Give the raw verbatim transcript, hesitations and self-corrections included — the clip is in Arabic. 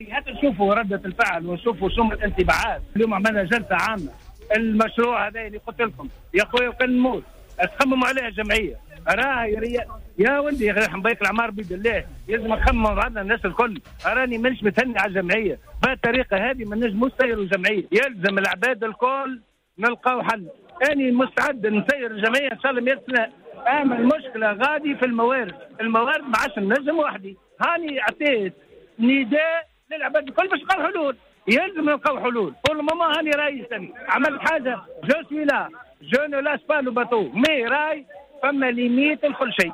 حتى نشوفوا ردة الفعل ونشوفوا شو الانطباعات. اليوم عملنا جلسة عامة، المشروع هذا اللي قلت لكم يا خويا وكان نموت تخمموا عليها الجمعية. راه يا, يا ولدي يا حبايك العمار بيد الله لازم نخمم بعضنا الناس الكل. راني مانيش متهني على الجمعية بهالطريقة هذه، ما نجموش نسيروا الجمعية. يلزم العباد الكل نلقاو حل. أنا مستعد نسير الجمعية إن شاء الله مئة سنة. أما المشكلة غادي في الموارد، الموارد ما عادش نجم وحدي. هاني أعطيت نداء للعباد الكل باش نلقاو حلول، يلزم نلقاو حلول. كل ماما هاني راي عملت حاجة جو سوي لا جو نو لاش با لو باتو مي راي فما ليميت لكل شيء.